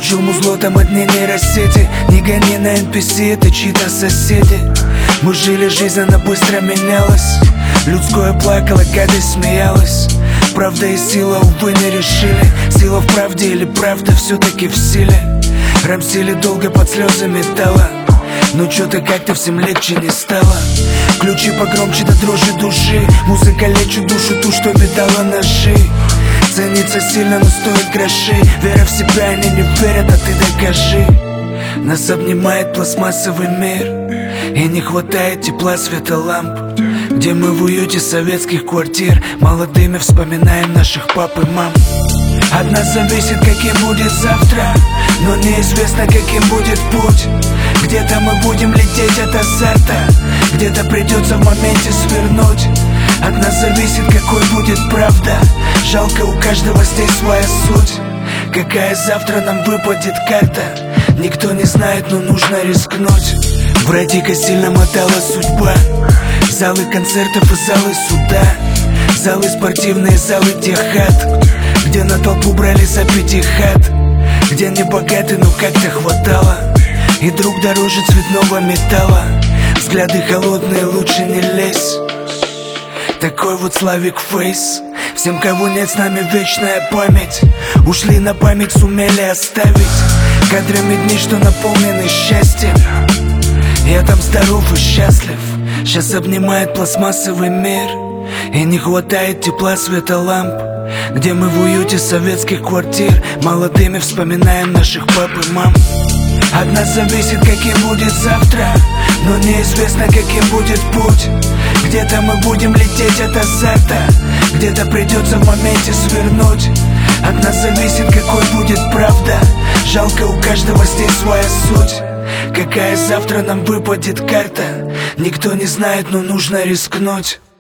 Включил музло, там одни нейросети. Не гони на NPC, это чьи-то соседи. Мы жили, жизнь, она быстро менялась. Людское плакало, гадость смеялась. Правда и сила, увы, не решили. Сила в правде или правда все-таки в силе. Рамсили долго под слезы металла, но чё-то как-то всем легче не стало. Ключи погромче до дрожи души. Музыка лечит душу ту, что метала ножи. Ценится сильно, но стоит гроши. Вера в себя, они не верят, а ты докажи. Нас обнимает пластмассовый мир, и не хватает тепла, света ламп. Где мы в уюте советских квартир, молодыми вспоминаем наших пап и мам. От нас зависит, каким будет завтра, но неизвестно, каким будет путь. Где-то мы будем лететь от азарта, где-то придется в моменте свернуть. От нас зависит, какой будет правда. Жалко, у каждого здесь своя суть. Какая завтра нам выпадет карта, никто не знает, но нужно рискнуть. В радико сильно мотала судьба. Залы концертов и залы суда. Залы спортивные, залы тех хат, где на толпу брали за пятихат. Где не богаты, но как-то хватало. И друг дороже цветного металла. Взгляды холодные, лучше не лезь. Такой вот Славик Фейс. Всем, кого нет с нами, вечная память. Ушли на память, сумели оставить кадрами дни, что наполнены счастьем. Я там здоров и счастлив. Сейчас обнимает пластмассовый мир, и не хватает тепла, света ламп. Где мы в уюте советских квартир, молодыми вспоминаем наших пап и мам. От нас зависит, каким будет завтра, но неизвестно, каким будет путь. Где-то мы будем лететь от азарта, где-то придется в моменте свернуть. От нас зависит, какой будет правда. Жалко, у каждого здесь своя суть. Какая завтра нам выпадет карта, никто не знает, но нужно рискнуть.